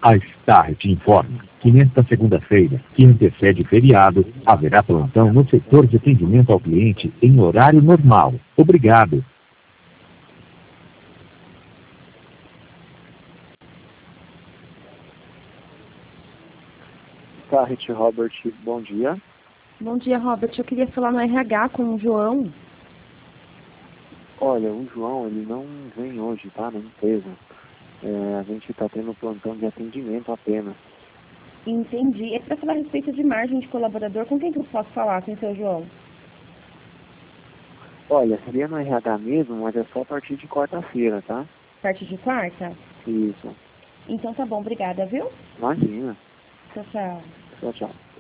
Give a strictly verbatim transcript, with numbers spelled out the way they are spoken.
A Star te informa que nesta segunda-feira, que antecede o feriado, haverá plantão no setor de atendimento ao cliente em horário normal. Obrigado. Starret Robert, bom dia. Bom dia, Robert. Eu queria falar no R H com o João. Olha, o João, ele não vem hoje, tá, na empresa. É, a gente está tendo plantão de atendimento apenas. Entendi. É para falar a respeito de margem de colaborador. Com quem que eu posso falar, com o seu João? Olha, seria no R H mesmo, mas é só a partir de quarta-feira, tá? A partir de quarta? Isso. Então tá bom, obrigada, viu? Imagina. Tchau, tchau. Tchau, tchau.